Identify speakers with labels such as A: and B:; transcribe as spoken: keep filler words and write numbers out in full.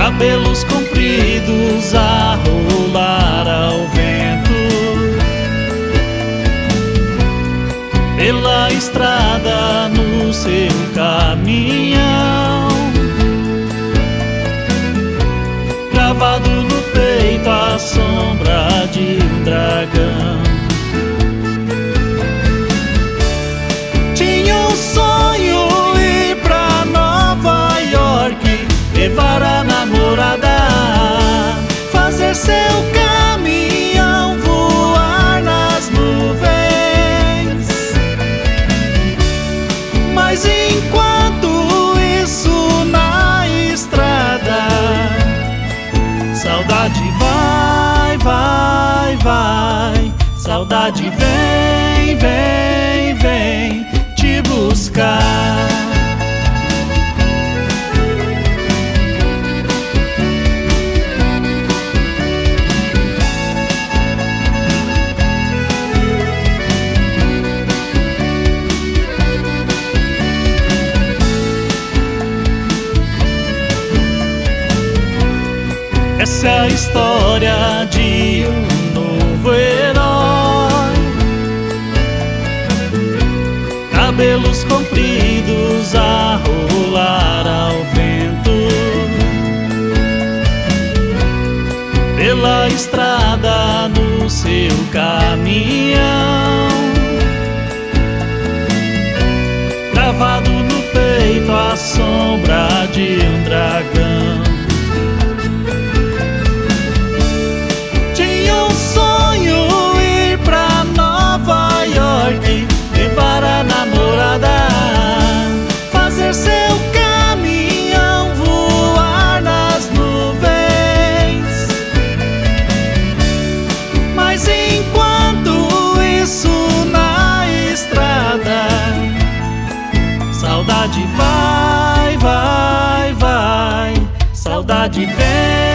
A: cabelos compridos a rolar ao vento, pela estrada no seu caminhão, gravado no peito a sombra de um dragão. Tinha um sonho ir pra Nova York, levar a namorada, fazer seu caminhão voar nas nuvens. Mas enquanto isso na estrada, saudade vai, vai, vai, saudade vem, vem, vem te buscar. Essa é a história de um novo herói, cabelos compridos a rolar ao vento, pela estrada no seu caminhão, gravado no peito a sombra de um dragão. Levar a namorada, fazer seu caminhão voar nas nuvens. Mas enquanto isso na estrada, saudade vai, vai, vai, saudade vem.